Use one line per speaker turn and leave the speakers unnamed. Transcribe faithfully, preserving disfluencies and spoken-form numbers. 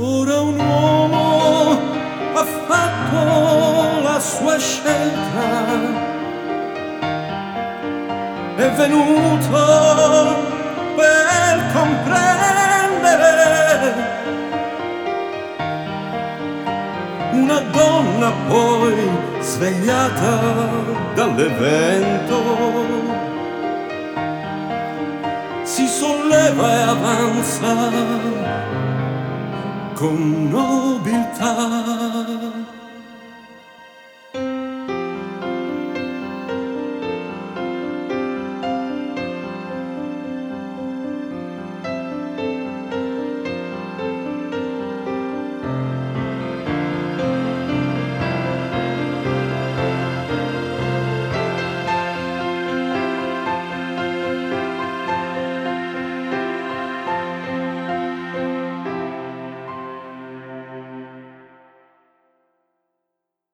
Ora un uomo ha fatto la sua scelta, è venuto per comprendere una donna poi svegliata dall'evento. Si solleva e avanza con nobiltà.